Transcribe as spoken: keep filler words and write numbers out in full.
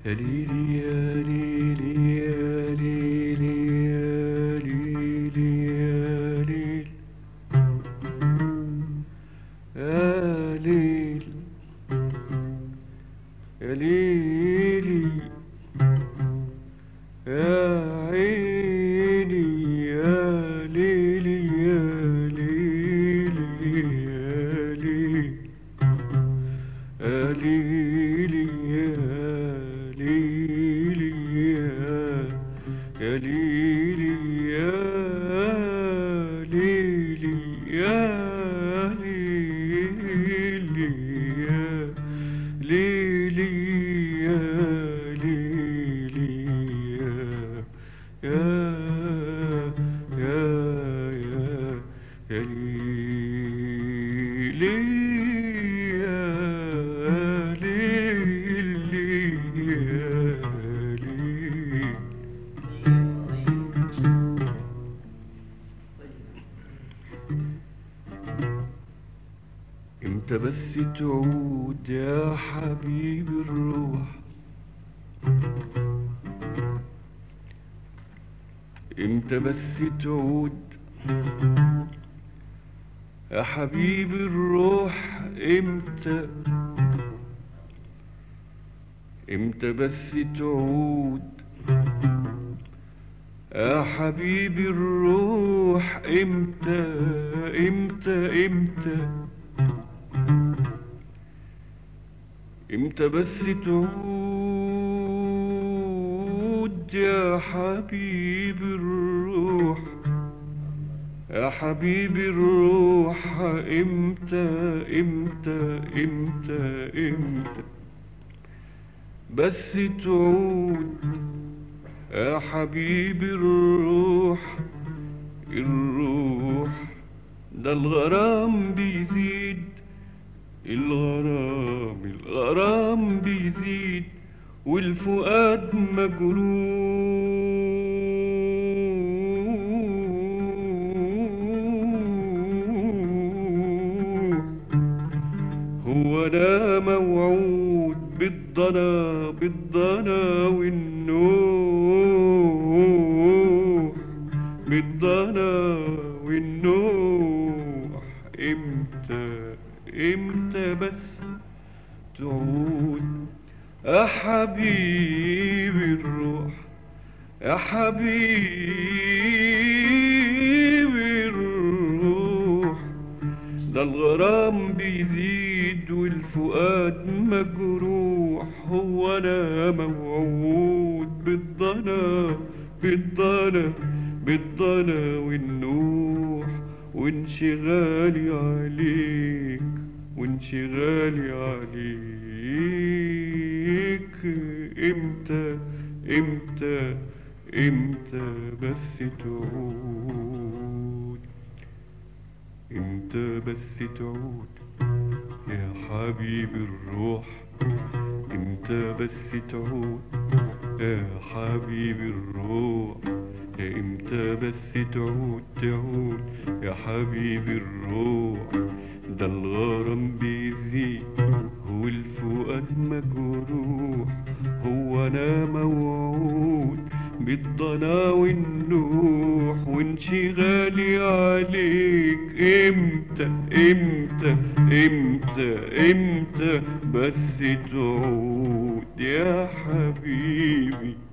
يا ليلي يا ليلي يا ليلي يا ليلي يا ليل يا ليل يا ليلي يا عيني يا ليلي يا ليلي يا ليل يا ليلي يا ليلي يا ليلي يا ليلي يا ليلي يا ليلي يا ليلي يا يا يا يا ليلي يا ليلي يا ليلي. امتى بس تعود يا حبيب الروح، امتى بس تعود يا حبيب الروح، امتى امتى بس تعود يا حبيب الروح، امتى امتى امتى امتى بس تعود يا حبيب الروح، يا حبيب الروح، امتى امتى امتى امتى بس تعود يا حبيب الروح. الروح ده الغرام بيزيد، الغرام الغرام بيزيد، والفؤاد مجروح. هو ده موعود بالضنا بالضنا والنوح، بالضنا والنوح. امتى امتى بس تعود يا حبيب الروح، يا حبيب الروح ده الغرام بيزيد والفؤاد مجروح. هو انا موعود بالضنا بالضنا بالضنا والنوح، وانشغالي عليك وانشغالي عليك. امتى امتى امتى بس تعود، امتى بس تعود يا حبيب الروح، امتى بس تعود يا حبيب الروح. يا امتى بس تعود تعود يا حبيب الروح، ده الغرام بيزيد والفؤاد مجروح. هو انا موعود بالضنا والنوح، وانشغالي عليك. امتى امتى امتى امتى بس تعود يا حبيبي.